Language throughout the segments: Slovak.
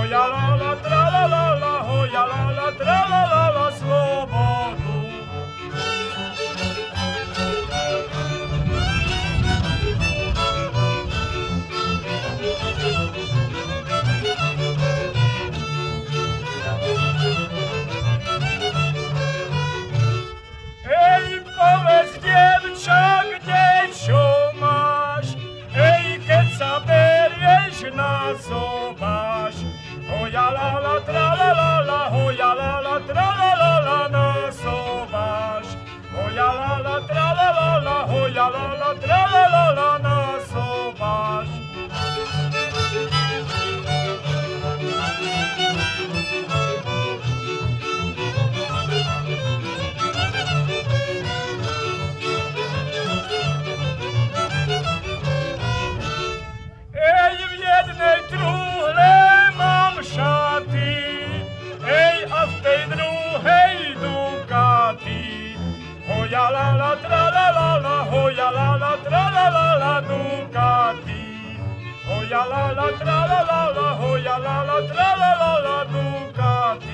Hoja la la tra la la la, hoja la la tra la la la, slobodu. Ej, povedz, dievča, kde čo máš? Ej, keď sa berieš na sobáš. Hoja la la tra la la la, hoja la la tra la la la, na sobáš. Hoja la la tra la la la, hoja la la tra la la la, na sobáš. Ej, v jednej truhle mám šaty, ej, a v tej druhej Ducati. Hoja la la tra la la la, hoja la la tra la la la, Ducati. Hoja la la tra la la la, hoja la la tra la la la, Ducati.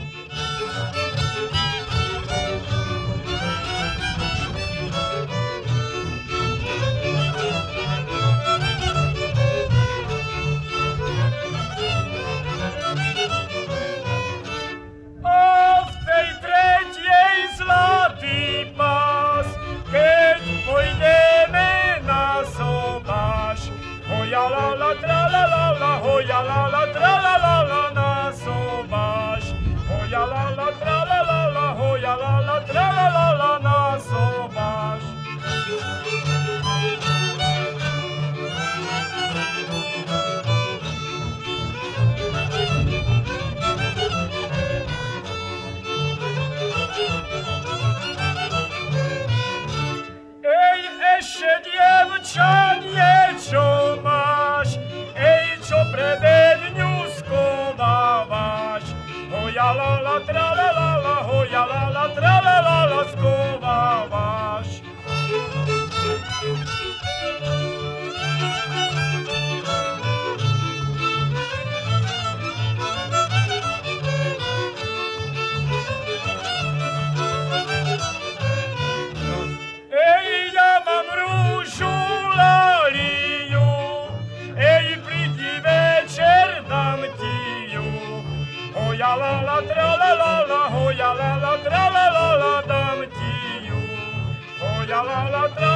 A v tej tretej zlatý pás, keď pôjdeme na sobáš. Hoja la la tra la la la, hoja la la tra la la la, na sobáš. Hoja la la tra la la la, hoja la la tra la la la, na sobáš. Ej, ešte dievča, niečo máš, ej, čo pre bedňu skovávaš. Hoja la la tra la la la, hoja la la tra la la la, skovávaš. Ej, ja mám rúžu laliu, ej, prídi večer, dám ti ju. Hoja la la tra la la la, hoja la la tra la la la, dám ti ju. Hoja la la tra